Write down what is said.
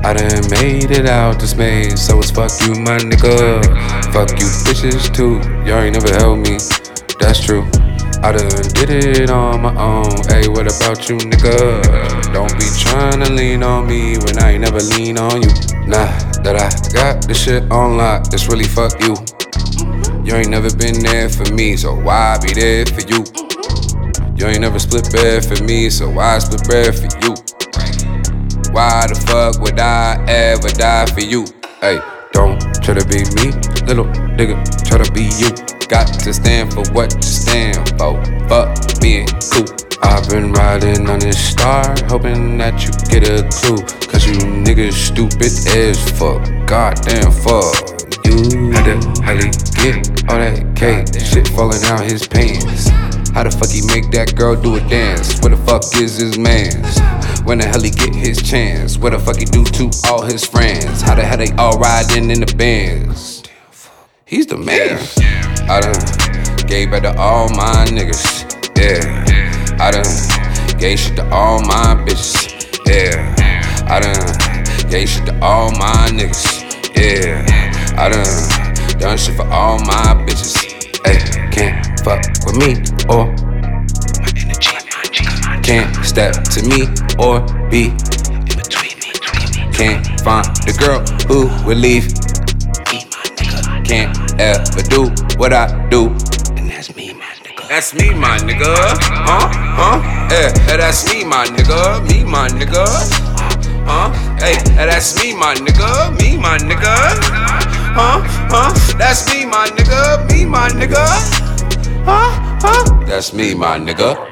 I done made it out this maze, so it's fuck you, my nigga. Fuck you bitches too, y'all ain't never held me, that's true. I done did it on my own, ayy, what about you, nigga? Don't be tryna lean on me when I ain't never lean on you. Nah, that I got this shit on lock, it's really fuck you. You ain't never been there for me, so why be there for you? You ain't never split bread for me, so why split bread for you? Why the fuck would I ever die for you? Hey, don't try to be me, little nigga, try to be you. Got to stand for what you stand for, fuck being cool. I've been riding on this star, hoping that you get a clue. Cause you niggas stupid as fuck, goddamn fuck you. How the hell he get all that cake, shit falling out his pants? How the fuck he make that girl do a dance? Where the fuck is his mans? When the hell he get his chance? What the fuck he do to all his friends? How the hell they all riding in the bands? He's the man. I done gave back to all my niggas, yeah. I done gave shit to all my bitches, yeah. I done gave shit to all my niggas, yeah. I done shit for all my bitches, hey. Can't fuck with me or my energy, can't step to me or be in between me. Can't find the girl who will leave me, my nigga. Can't ever do what I do, and that's me, my nigga. That's me, my nigga. Yeah, that's me, my nigga. Me, my nigga. Hey, that's me, my nigga. Me, my nigga. That's me, my nigga. Me, my nigga. That's me, my nigga.